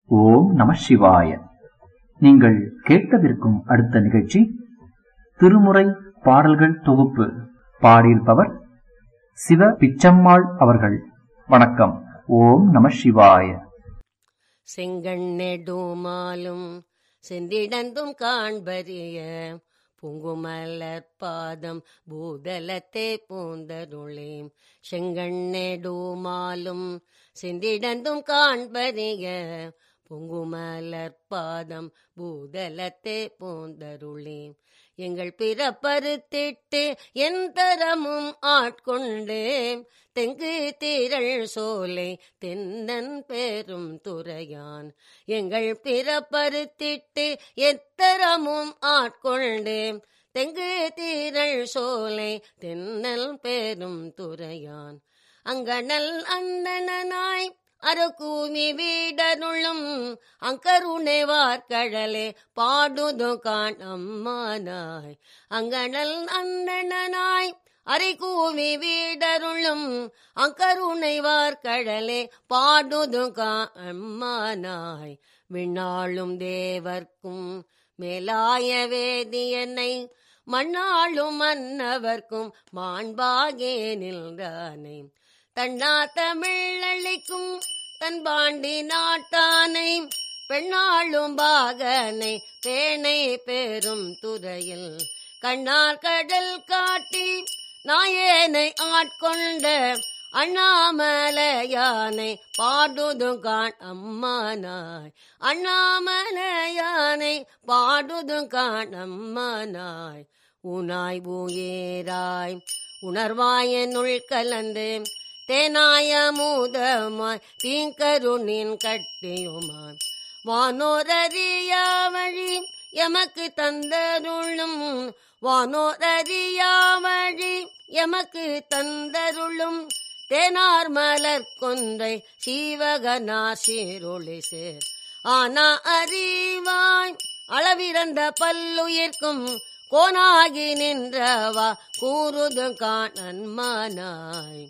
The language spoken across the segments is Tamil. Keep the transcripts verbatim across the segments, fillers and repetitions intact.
ஓம் நம சிவாய. நீங்கள் கேட்கவிருக்கும் அடுத்த நிகழ்ச்சி திருமுறை பாடல்கள் தொகுப்பு. பாடியிருப்பவர் சிவ பிச்சம்மாள் அவர்கள். வணக்கம். ஓம் நம சிவாய. செங்கண்ணெடுமாலும் செந்திடந்தும் காண்பறிய புங்குமலர் பாதம் பூதலத்தே பூந்தருளே. செங்கண்ணெடுமாலும் செந்திடந்தும் காண்பறிய புங்குமலர் பாதம் பூதலத்தே பூந்தருளே. எங்கள் பிறப்பறுத்திட்டு என் தரமும் ஆட்கொண்டே தெங்கு திரள் சோலை தென்னன் பெரும் துறையான். எங்கள் பிறப்பறுத்திட்டு எத்தரமும் ஆட்கொண்டே தெங்கு திரள் சோலை தென்னல் பெரும் துறையான். அங்கனல் அந்தனாய் அரக்கூமி வீடருளும் அங்கருணைவார் கழலே பாடுது காண் அம்மானாய். அங்கனல் அந்தனாய் அரைக்கூமி வீடருளும் அங்கருணைவார் கழலே பாடுது காண் அம்மானாய். விண்ணாளும் தேவர்க்கும் மேலாய வேதியனை மண்ணாளும் மன்னவர்க்கும் மாண்பாகே நின்றானை. தன்னா தமிழளிக்கும் தன் பாண்டி நாட்டானை பெண்ணாளும் பாகனை பேனை பெரும் துறையில் கண்ணார் கடல் காட்டி நாயேனை ஆட்கொண்ட அண்ணாமலையானை பாடுது காண் அம்மானாய். அண்ணாமலையானை பாடுது காண் அம்மானாய். உனாய் ஊயேராய் உணர்வாயனுள் கலந்து தேனாய மூதமாய் தீங்கருணின் கட்டியுமாய் வானோரறியா வழி எமக்கு தந்தருளும். வானோரறியா வழி எமக்கு தந்தருளும் தேனார் மலர் கொன்றை சீவகனார் சீருளி சேர். ஆனா அறிவாய் அளவிறந்த பல்லுயிர்க்கும் கோனாகி நின்றவா கூறுது காண் அன்மானாய்.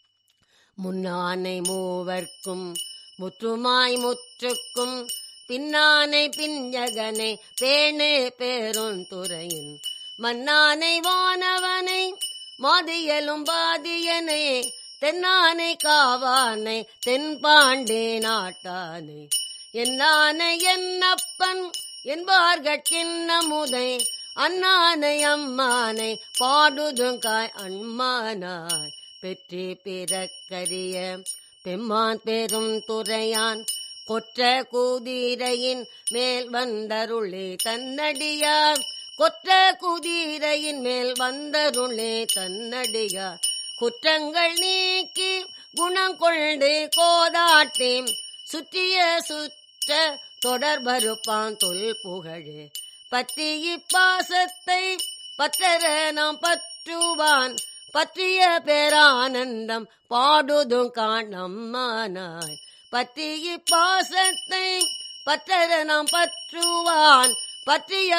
முன்னானை மூவர்க்கும் முற்றுமாய் முற்றுக்கும் பின்னானை பிஞ்சகனை பேணே பெருந்துறையின் மன்னானை வானவனை மாதியலும் பாதியனை தென்னானை காவானை தென்பாண்டே நாட்டானை. என்னானை என்னப்பன் என்பார்கட்கின்ன முதை அண்ணானை அம்மானை பாடுதுங்காய் அன்மானாய். பெற்றி பிறக்கரிய பெம்மான் பெரும் துறையான் கொற்ற குதிரையின் மேல் வந்தருளே தன்னடியார். கொற்ற குதிரையின் மேல் வந்தருளே தன்னடியார். குற்றங்கள் நீக்கி குணங்கொண்டு கோதாட்டே சுற்றிய சுற்ற தொடர்பருப்பான் தொல் புகழே. பற்றி இப்பாசத்தை பற்றர நாம் பற்றுவான் பற்றிய பேரானந்தம் பாடுது காண் அம்மானாய். பற்றி இப்பாசத்தை பற்றர நாம் பற்றுவான் பற்றிய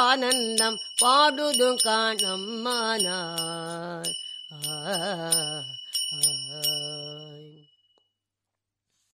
பேரானந்தம் பாடுது காண் அம்மானாய். ஆ